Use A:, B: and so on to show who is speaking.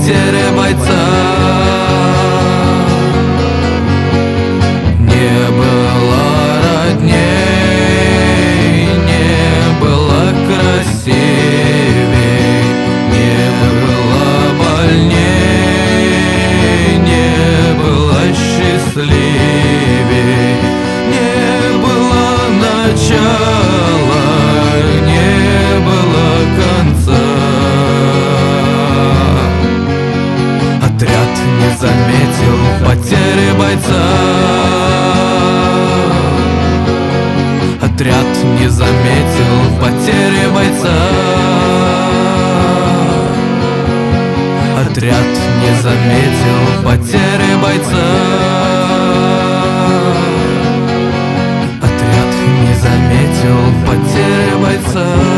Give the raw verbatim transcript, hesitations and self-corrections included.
A: потери бойца. Не было родней, не было красивей, не было больней, не было счастливей, не было начала, не было конца. Отряд не заметил потери бойца. Отряд не заметил потери бойца. Отряд не заметил потери бойца. Отряд не заметил потери бойца.